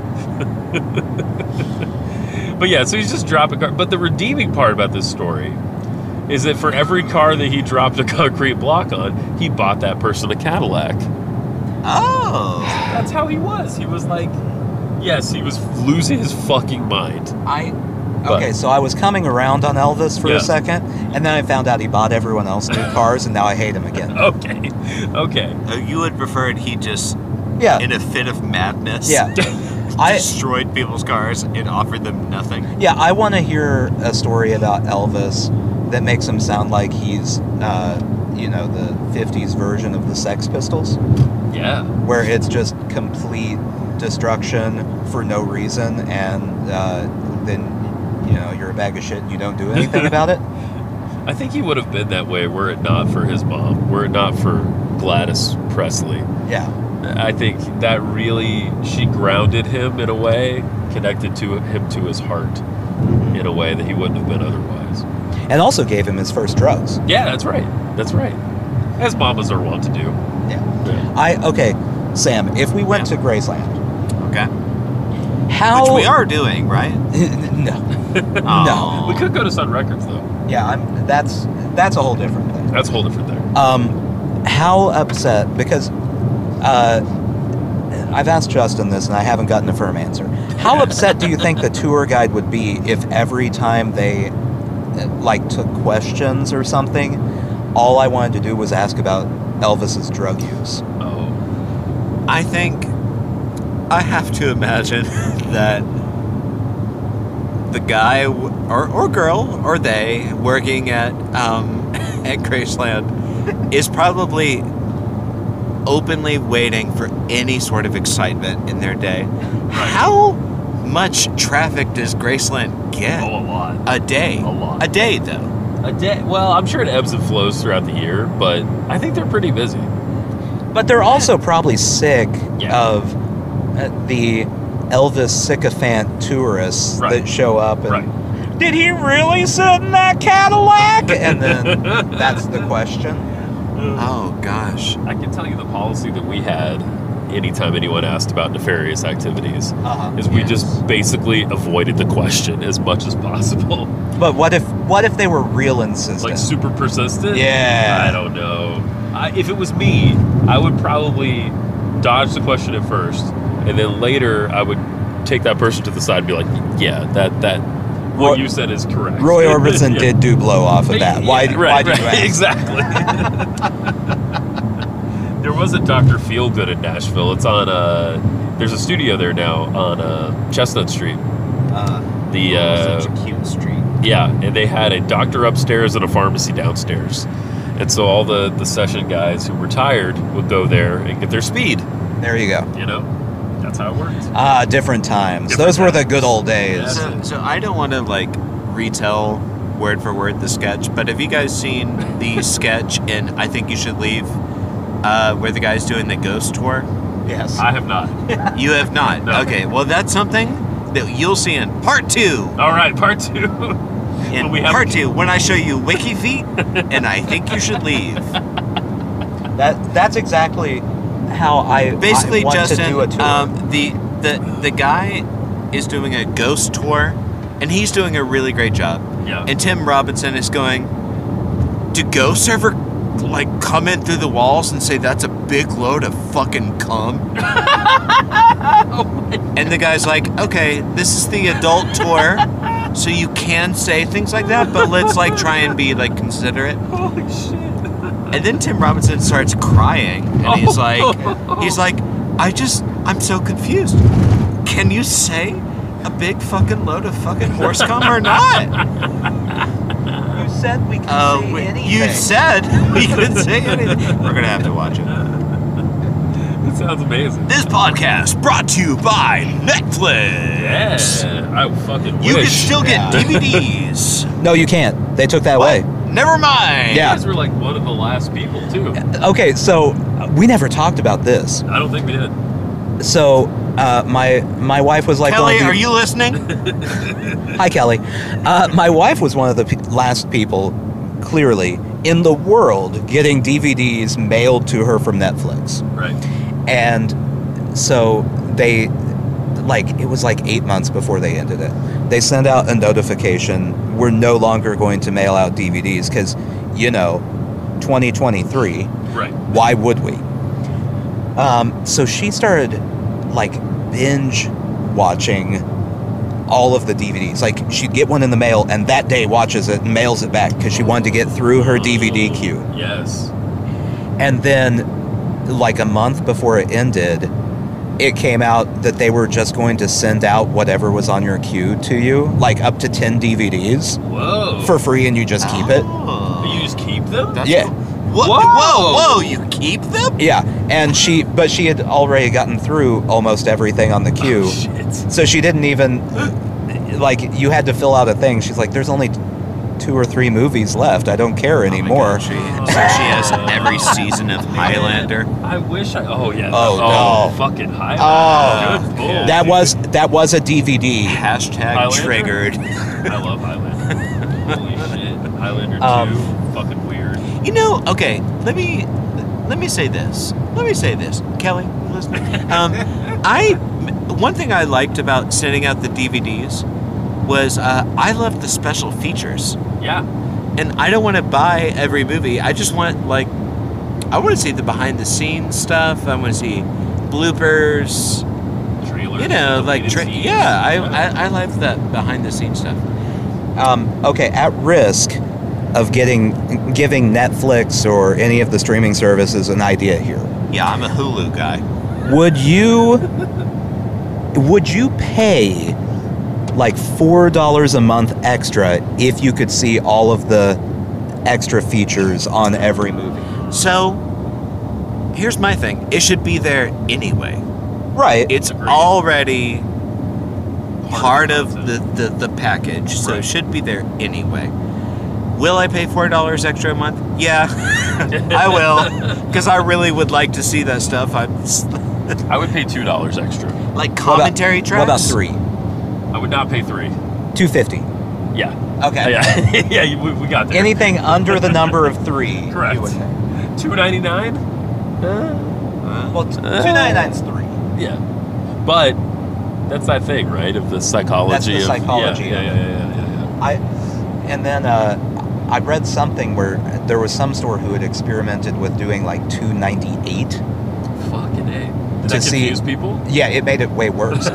But yeah, so he's just dropping car. But the redeeming part about this story is that for every car that he dropped a concrete block on, he bought that person a Cadillac. Oh. That's how he was. He was like, yes, he was losing his fucking mind. Okay, so I was coming around on Elvis for Yeah. a second, and then I found out he bought everyone else new cars, and now I hate him again. Okay. You would prefer he just, Yeah, in a fit of madness, yeah. I destroyed people's cars and offered them nothing? Yeah, I want to hear a story about Elvis that makes him sound like he's, the 50s version of the Sex Pistols, Yeah. where it's just complete destruction for no reason, and then, you're a bag of shit and you don't do anything about it. I think he would have been that way were it not for his mom, were it not for Gladys Presley. Yeah. I think that really, she grounded him in a way, connected to him to his heart in a way that he wouldn't have been otherwise. And also gave him his first drugs. Yeah, that's right. That's right. As mamas are wont to do. Yeah. Okay, Sam, if we went to Graceland, Okay. how... Which we are doing, right? No. Oh. We could go to Sun Records, though. Yeah, that's a whole different thing. That's a whole different thing. How upset, because I've asked Justin this and I haven't gotten a firm answer. How upset do you think the tour guide would be if every time they took questions or something, all I wanted to do was ask about Elvis's drug use? Oh. I think I have to imagine that the guy or girl or they working at Graceland is probably openly waiting for any sort of excitement in their day. How much traffic does Graceland get Oh, a lot. a day? A lot. A day, though. A day. Well, I'm sure it ebbs and flows throughout the year, but I think they're pretty busy. But they're also probably sick Yeah. of the Elvis sycophant tourists Right. that show up and, Right. did he really sit in that Cadillac? And then that's the question. Oh, gosh. I can tell you the policy that we had anytime anyone asked about nefarious activities is we just basically avoided the question as much as possible. But what if they were real insistent? Like super persistent? Yeah. I don't know. If it was me, I would probably dodge the question at first, and then later I would take that person to the side and be like, yeah, that what Roy- you said is correct. Roy Orbison Yeah. did do blow off of that. Why, Yeah, why did you ask? Exactly. There was a Dr. Feelgood in Nashville. It's on there's a studio there now on Chestnut Street. Such a cute street. Yeah, and they had a doctor upstairs and a pharmacy downstairs. And so all the session guys who retired would go there and get their speed, There you go. you know? That's how it works. Different times. Different Those were the times. good old days. Yeah. So I don't want to retell word for word the sketch, but have you guys seen the sketch in I Think You Should Leave, where the guy's doing the ghost tour? Yes. I have not. You have not. No. Okay, well that's something that you'll see in part 2. All right, part 2. In we have- part 2, when I show you Wiki Feet, and I Think You Should Leave. That's exactly how I Basically, want Justin, to do a tour. the guy is doing a ghost tour, and he's doing a really great job. Yeah. And Tim Robinson is going, do ghosts ever come in through the walls and say that's a big load of fucking cum? And the guy's like, okay, this is the adult tour, so you can say things like that, but let's try and be considerate. Holy shit. And then Tim Robinson starts crying, and he's like, I'm so confused. Can you say a big fucking load of fucking horse cum or not? You said we could say anything. You said we could say anything. We're gonna have to watch it. That sounds amazing. This podcast brought to you by Netflix. Yeah, I fucking You can wish. still get DVDs. No, you can't. They took that away. Never mind. Yeah. You guys were like one of the last people too. Okay, so we never talked about this. I don't think we did. So my wife was like, Kelly, one of the- are you listening? Hi, Kelly. My wife was one of the last people, clearly, in the world getting DVDs mailed to her from Netflix. Right. And so they, it was 8 months before they ended it. They sent out a notification, we're no longer going to mail out DVDs because, 2023, Right. why would we? So she started, binge watching all of the DVDs. She'd get one in the mail and that day watches it and mails it back because she wanted to get through her DVD queue. Yes. And then, a month before it ended, it came out that they were just going to send out whatever was on your queue to you, up to 10 DVDs Whoa. for free, and you just keep it. Oh. You just keep them? That's Yeah. cool. What? Whoa. Whoa! You keep them? Yeah, and she had already gotten through almost everything on the queue, Oh, shit. so she didn't even, you had to fill out a thing. She's like, there's only 2 or 3 movies left. I don't care anymore. Oh my God, she has every season of Highlander. I wish I. Oh yeah. Oh, no. Fucking Highlander. Oh, Good pull. that was a DVD. Hashtag Highlander? triggered. I love Highlander. Holy shit. Highlander 2. Fucking weird. Okay, let me say this. Kelly, you listening? One thing I liked about sending out the DVDs was I loved the special features. Yeah. And I don't want to buy every movie. I just want I want to see the behind the scenes stuff. I want to see bloopers. Trailers. Like deleted scenes. I like that behind the scenes stuff. Okay, at risk of giving Netflix or any of the streaming services an idea here, Yeah, I'm a Hulu guy. would you pay $4 a month extra if you could see all of the extra features on every movie? So, here's my thing. It should be there anyway. Right. It's Agreed. already part of content. the package, so Right. it should be there anyway. Will I pay $4 extra a month? Yeah, I will, because I really would like to see that stuff. I would pay $2 extra. Like commentary tracks. What about 3? I would not pay $3. $2.50. Yeah. Okay. Yeah. Yeah. We got there. Anything under the number of 3. Correct. You would pay. $2.99. Well, $2.99 is 3. Yeah. But that's that thing, right? Of the psychology. That's the psychology Yeah. of it. Yeah. And then I read something where there was some store who had experimented with doing $2.98. Fucking A. Did To that see- confuse people? Yeah, it made it way worse.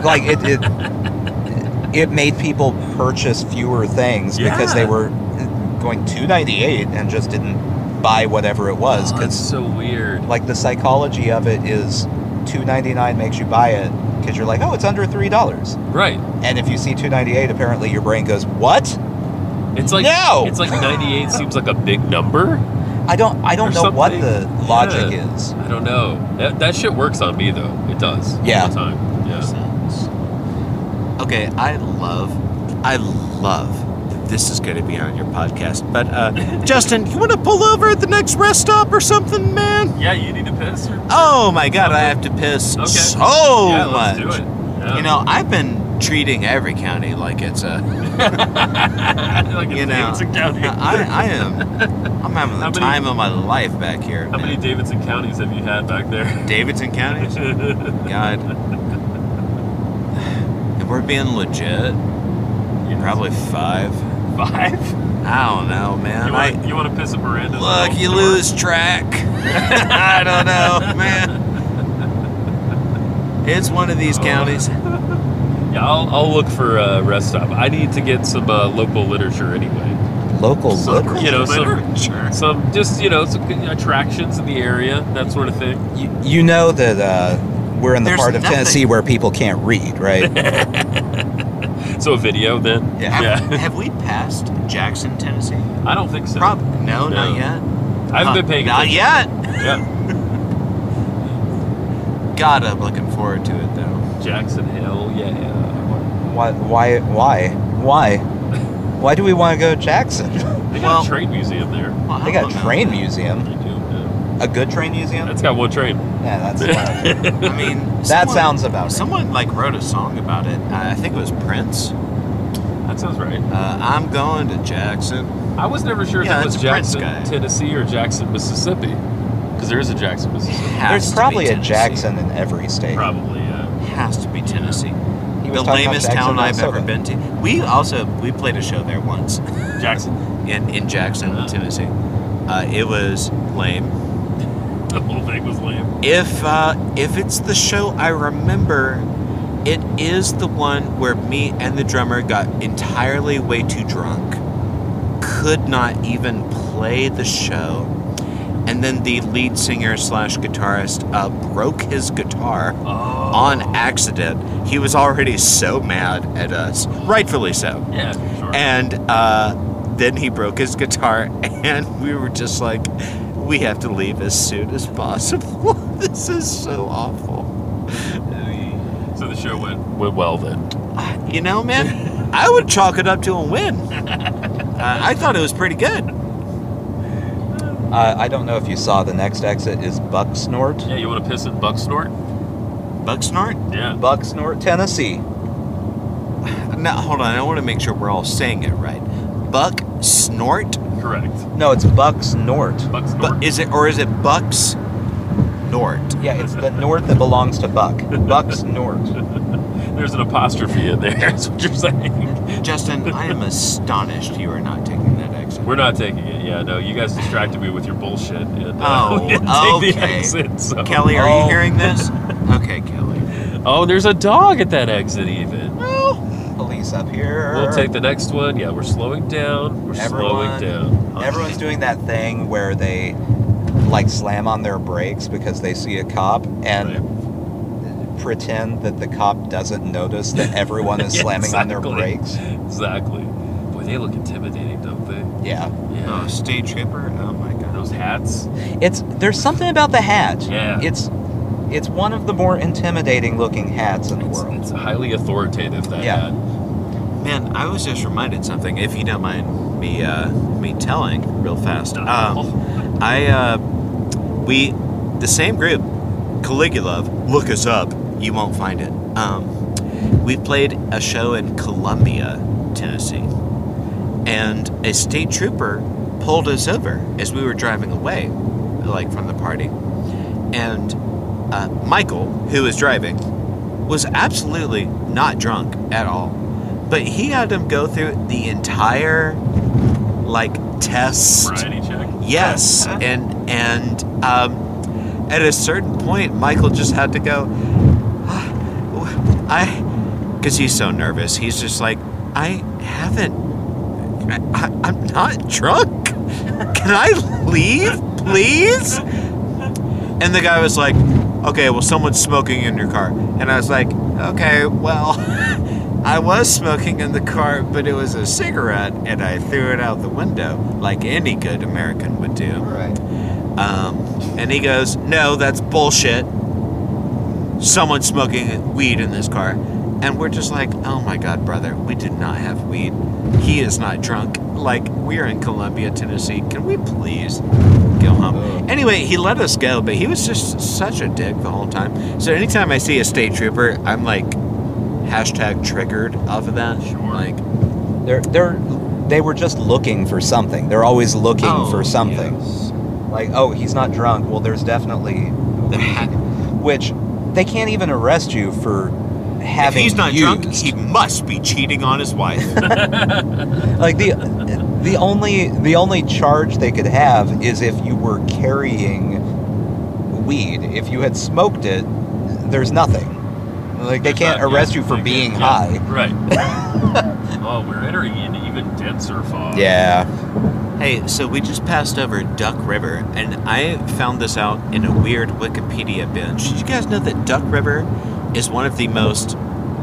It made people purchase fewer things because they Yeah. were going $2.98 and just didn't buy whatever it was. Oh, that's Because so weird. the psychology of it is $2.99 makes you buy it because you're like, oh, it's under $3. Right. And if you see $2.98, apparently your brain goes, what? It's like No! It's like 98 seems like a big number. I don't or know what something. the logic Yeah. is. I don't know. That shit works on me though. It does. Yeah. All the time. Yeah. Okay, I love that this is going to be on your podcast. But Justin, you want to pull over at the next rest stop or something, man? Yeah. You need to piss. Or... Oh my God, I have to piss Okay. so yeah, much. Let's do it. Yeah. I've been treating every county like it's a. like in Davidson County. I'm having How the many- time of my life back here. How many Davidson counties have you had back there? Davidson counties? God. If we're being legit, Yes. probably 5. 5. I don't know, man. You want to piss at Miranda's? Look, you store? lose track. I don't know, man. It's one of these counties. Yeah, I'll look for a rest stop. I need to get some local literature anyway. Local literature. You know, Literature. some just some good attractions in the area, that sort of thing. You know that we're in the There's part of nothing- Tennessee where people can't read, right? So a video then? Yeah. Have we passed Jackson, Tennessee? I don't think so. No, not yet. I haven't been paying Not attention. yet. Yeah. God, I'm looking forward to it though. Jackson Hill, yeah. Why do we want to go to Jackson? They got Well- a train museum there. Well, I They got don't a know. train museum. They do, yeah. A good train museum? That's got one train. Yeah, that's fine. I mean, That sounds about right. Someone like wrote a song about it. I think it was Prince. That sounds right. I'm going to Jackson. I was never sure Yeah, if it was that's a Prince Jackson, guy. Tennessee or Jackson, Mississippi. Because there is a Jackson, Mississippi. Has There's to probably be a Tennessee. Jackson in every state. Probably, yeah. Has to be Tennessee. He was The talking about lamest Jackson, town I've ever Minnesota. been to. We played a show there once Jackson. in Jackson, Tennessee. It was lame. The whole thing was lame. If it's the show I remember, it is the one where me and the drummer got entirely way too drunk, could not even play the show, and then the lead singer / guitarist broke his guitar on accident. He was already so mad at us, rightfully so. Yeah, sure. And then he broke his guitar, and we were just like, we have to leave as soon as possible. This is so awful. So the show went well then. You know, man, I would chalk it up to a win. I thought it was pretty good. I don't know if you saw the next exit is Bucksnort. Yeah, you want to piss at Bucksnort? Bucksnort? Yeah. Bucksnort, Tennessee. No, hold on. I want to make sure we're all saying it right. Buck snort? Correct. No, it's Bucksnort. Bucksnort. But is it Bucks Nort? Yeah, it's the North that belongs to Buck. Bucksnort. There's an apostrophe in there. That's what you're saying. Justin, I am astonished you are not taking that exit. We're not taking it. Yeah, no, you guys distracted me with your bullshit. And, Oh, we didn't take the okay. exit. So. Kelly, are Oh. you hearing this? Okay, Kelly. Oh, there's a dog at that exit even. Police up here. We'll take the next one. Yeah, we're slowing down. We're slowing down. Everyone's doing that thing where they like slam on their brakes because they see a cop and pretend that the cop doesn't notice that everyone is Yeah, slamming on their exactly. brakes. Exactly. Boy, they look intimidating, don't they? Yeah. Yeah. Oh, state trooper? Oh my god. Those hats. There's something about the hat. Yeah. It's one of the more intimidating looking hats in the world. It's highly authoritative, that Yeah. hat. Man, I was just reminded something. If you don't mind me telling real fast. The same group, Caligula, look us up. You won't find it. We played a show in Columbia, Tennessee, and a state trooper pulled us over as we were driving away, like from the party, and Michael, who was driving, was absolutely not drunk at all. But he had him go through the entire, like, test. Variety check. Yes, and at a certain point, Michael just had to go. Because he's so nervous. He's just like, I'm not drunk. Can I leave, please? And the guy was like, okay, well, someone's smoking in your car. And I was like, okay, well, I was smoking in the car, but it was a cigarette, and I threw it out the window, like any good American would do. Right. And he goes, no, that's bullshit. Someone's smoking weed in this car. And we're just like, oh my God, brother, we did not have weed. He is not drunk. Like, we're in Columbia, Tennessee. Can we please go home? Anyway, he let us go, but he was just such a dick the whole time. So anytime I see a state trooper, I'm like, hashtag triggered off of that. Sure. Like, They were just looking for something. They're always looking oh, for something. yes. Like, oh, he's not drunk. Well, there's definitely The hat. which they can't even arrest you for If having he's not used. drunk, he must be cheating on his wife. Like the only charge they could have is if you were carrying weed. If you had smoked it, there's nothing. Like they can't arrest you for being high. Right. Oh, we're entering an even denser fog. Yeah. Hey, so we just passed over Duck River, and I found this out in a weird Wikipedia binge. Did you guys know that Duck River is one of the most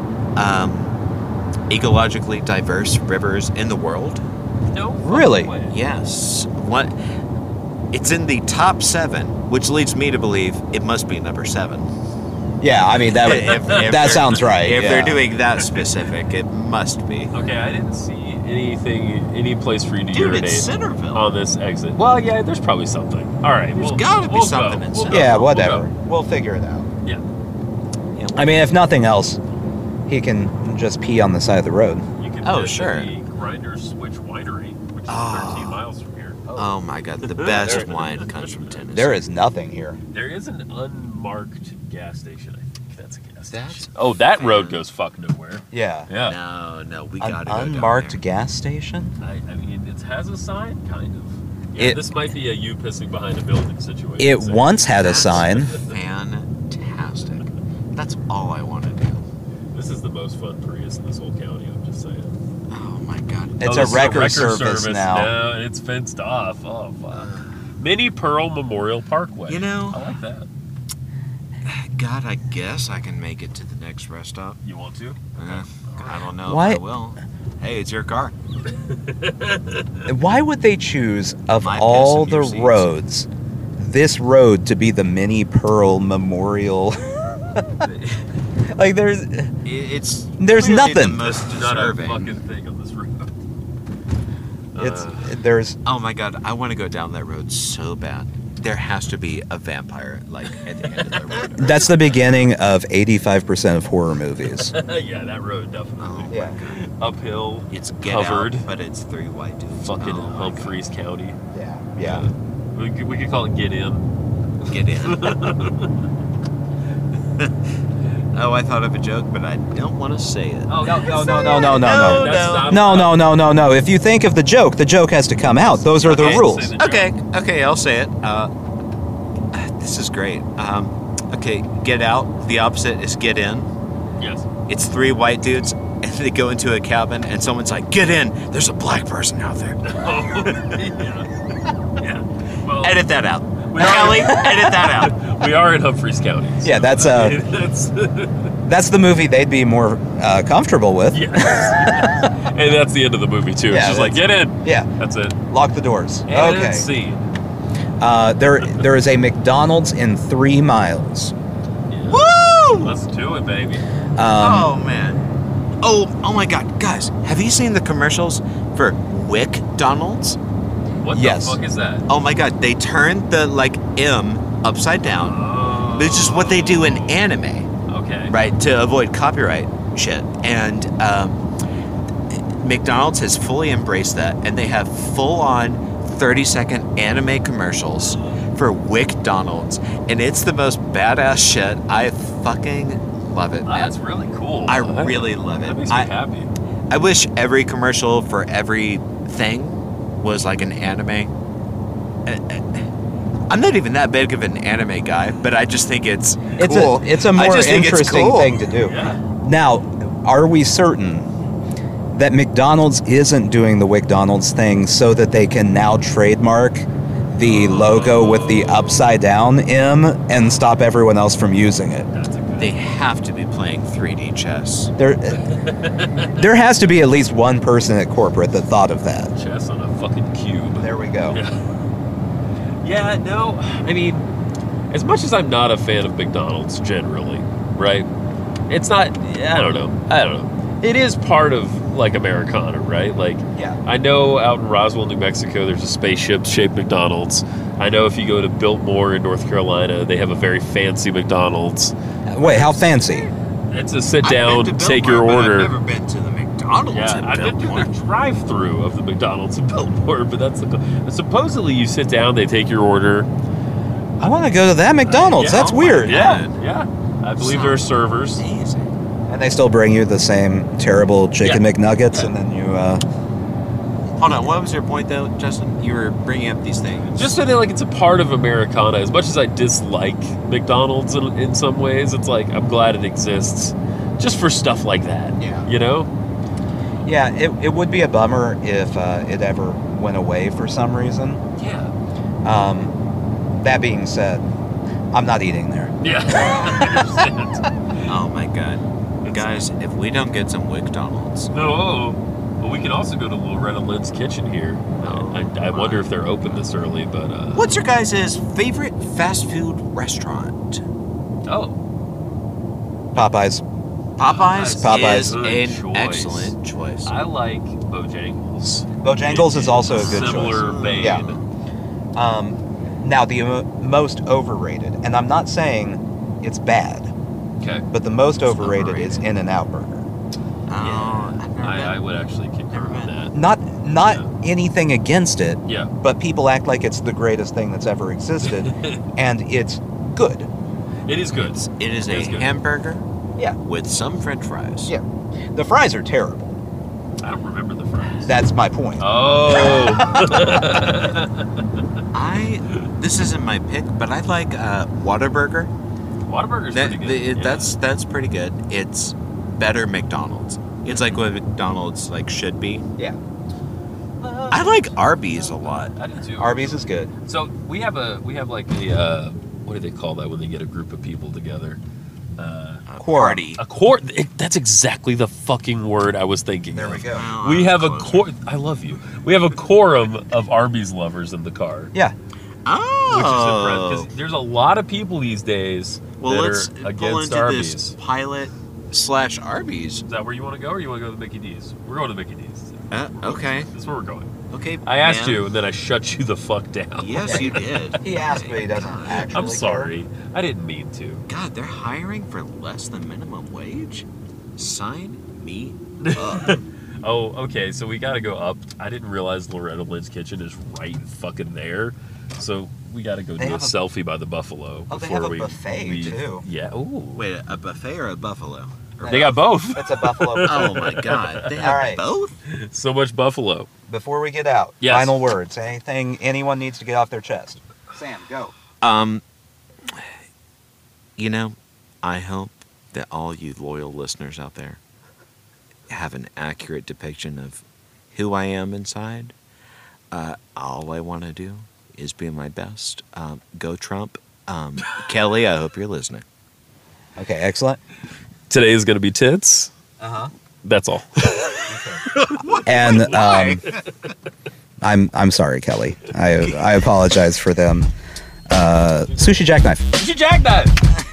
ecologically diverse rivers in the world? No. Really? way. Yes. It's in the top 7, which leads me to believe it must be number 7. Yeah, I mean that If that they're- sounds right. If yeah. they're doing that specific, it must be. Okay, I didn't see any place for you to Dude, urinate it's Centerville. on this exit. Well, yeah, there's probably something. All right, There's we'll, gotta be we'll something go. in We'll Centerville. go. Yeah, We'll whatever. go. We'll figure it out. Yeah, I mean, if nothing else, he can just pee on the side of the road. you can Oh, visit sure. the Grinders Switch Winery, which is Oh. 13 miles from here. Oh my god, the best wine comes from Tennessee. There is nothing here. There is an unmarked gas station. I think that's a gas That's station. Oh, that road goes fuck nowhere. Yeah. Yeah. No, we An gotta go down unmarked there. gas station? I mean, it has a sign, kind of. Yeah, It- this might be a you pissing behind a building situation. It So- once had a That's sign. Fantastic. That's all I want to do. This is the most fun Prius in this whole county. I'm just saying. Oh my god. It's Oh, a this is record service now. No, and it's fenced off. Oh fuck. Mini Pearl Memorial Parkway. You know- I like that. God, I guess I can make it to the next rest stop. You want to? I don't know Why- if I will. Hey, it's your car. Why would they choose, of My all piss in your the seats. roads, this road to be the Mini Pearl Memorial? Like, there's. It's There's clearly nothing. The most Not a deserving. fucking thing on this road. There's. Oh my god, I want to go down that road so bad. There has to be a vampire like at the end of the road. That's the beginning of 85% of horror movies. Yeah, that road Oh definitely. Yeah. Uphill. It's Get Covered. Out, but it's three white dudes. Fucking Oh my Humphreys County. Yeah. Yeah. We could call it Get In. God. Get in. Oh, I thought of a joke, but I don't want to say it. Oh, No. That's no. not- No. If you think of the joke has to come out. Those are the Okay. rules. Say the joke. Okay, I'll say it. This is great. Okay, Get Out. The opposite is Get In. Yes. It's three white dudes, and they go into a cabin, and someone's like, "Get in! There's a black person out there." Oh, yeah. Yeah. Well, Edit that out. We are- Kelly, edit that out. we are in Humphreys County. so, Yeah, that's, I mean, that's That's the movie they'd be more comfortable with. yes. And that's the end of the movie too. Yeah, It's just like get in. Yeah. That's it. Lock the doors. And Okay. see. There is a McDonald's in 3 miles. Yeah. Woo! Let's do it, baby. Oh man. Oh my God, guys, have you seen the commercials for WickDonald's? What Yes. the fuck is that? Oh my God, they turned the M upside down, Oh. which is what they do in anime, Okay. right, to avoid copyright shit. And McDonald's has fully embraced that, and they have full-on 30-second anime commercials for WickDonald's, and it's the most badass shit. I fucking love it, Oh, man. that's really cool. I really love That it. makes me happy. I wish every commercial for every thing was like an anime. I'm not even that big of an anime guy, but I just think it's cool. It's a I more just think it's interesting cool. thing to do. Yeah. Now, are we certain that McDonald's isn't doing the WickDonald's thing so that they can now trademark the logo with the upside down M and stop everyone else from using it? That's a good. They have to be playing 3D chess. There has to be at least one person at corporate that thought of that. Chess on a fucking cube. There we go. Yeah. Yeah, no, I mean, as much as I'm not a fan of McDonald's generally, right? It's not, I don't know. It is part of, like, Americana, right? Like, Yeah. I know out in Roswell, New Mexico, there's a spaceship-shaped McDonald's. I know if you go to Biltmore in North Carolina, they have a very fancy McDonald's. Wait, how fancy? It's a sit I've down, been to take your Biltmore, but order. I've never been to the McDonald's Yeah, in I've been to Biltmore. the drive-through of the McDonald's in Biltmore, but that's supposedly you sit down, they take your order. I want to go to that McDonald's. Yeah. That's Oh my weird. God. Yeah. I believe there are servers. Amazing. And they still bring you the same terrible chicken Yeah. McNuggets, and then you. Hold on, what was your point though, Justin? You were bringing up these things. Just so that like it's a part of Americana. As much as I dislike McDonald's in some ways, it's like I'm glad it exists, just for stuff like that. Yeah. You know. Yeah, it would be a bummer if it ever went away for some reason. Yeah. That being said, I'm not eating there. Yeah. I understand. Oh my God, guys, if we don't get some WickDonald's, No. But we can also go to Loretta Lynn's Kitchen here. I wonder if they're open this early, but what's your guys' favorite fast food restaurant? oh. Popeyes. Popeyes is Good an choice. excellent choice. I like Bojangles. Bojangles is also a good Similar choice. vein. Yeah. Now, the most overrated, and I'm not saying it's bad, Okay. but the most It's overrated overrated. is In-N-Out Burger. I would actually concur with that. Not Yeah. anything against it, Yeah. but people act like it's the greatest thing that's ever existed, and it's good. It is good. It is It a is good. hamburger Yeah. with some French fries. Yeah. The fries are terrible. I don't remember the fries. That's my point. Oh. This isn't my pick, but I like Whataburger. Whataburger's pretty good. Yeah. That's pretty good. It's better McDonald's. It's like what McDonald's like should be. Yeah. I like Arby's a lot. I do too. Arby's is good. So we have like a what do they call that when they get a group of people together? Party. A court. That's exactly the fucking word I was thinking. There of. we go. Well, We have a close. court. I love you. We have a quorum of Arby's lovers in the car, Yeah. Oh. which is impressive. Because there's a lot of people these days Well, that let's are pull against into Arby's. this pilot / Arby's. Is that where you want to go, or you want to go to Mickey D's? We're going to Mickey D's. Okay. That's where we're going. Okay. I asked man. you, and then I shut you the fuck down. Yes, you did. He asked, but he doesn't actually. I'm sorry. I didn't mean to. God, they're hiring for less than minimum wage? Sign me up. Oh, okay. So we got to go up. I didn't realize Loretta Lynn's Kitchen is right fucking there. So we got to go They do a have a- selfie by the buffalo. Oh, they before have a we buffet, leave. too. Yeah. Ooh. Wait, a buffet or a buffalo? Or They got both. It's a buffalo. Oh my god, they have All right. both? So much buffalo. Before we get out, Yes. final words. Anything anyone needs to get off their chest? Sam, go. You know, I hope that all you loyal listeners out there have an accurate depiction of who I am inside. All I want to do is be my best. Go Trump. Kelly, I hope you're listening. Okay, excellent. Today is going to be tits. Uh-huh. That's all. And I'm sorry, Kelly. I apologize for them. Sushi Jackknife. You should jackknife.